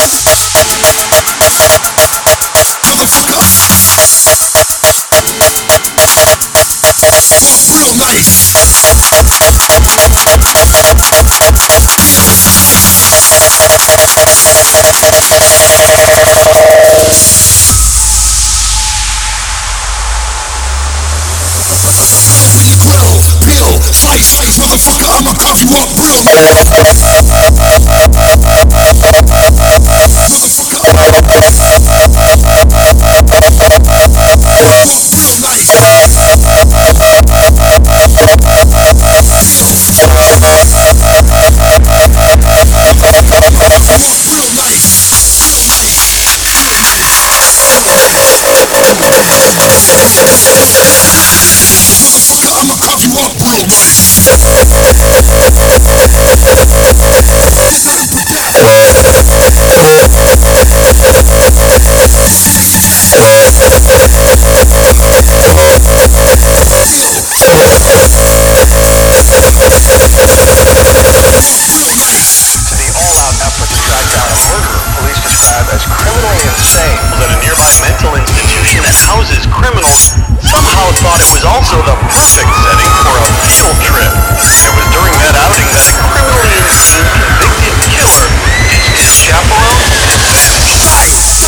Real nice. Grill, peel, slice, motherfucker, I'ma cuff you up real nice. Motherfucker, I'ma cuff you up real nice. To the all-out effort to track down a murderer police describe as criminally insane that a nearby mental institution that houses criminals somehow thought it was also the perfect setting for a field trip. It was during that outing that the criminally insane convicted killer ditched his chaperone and vanished.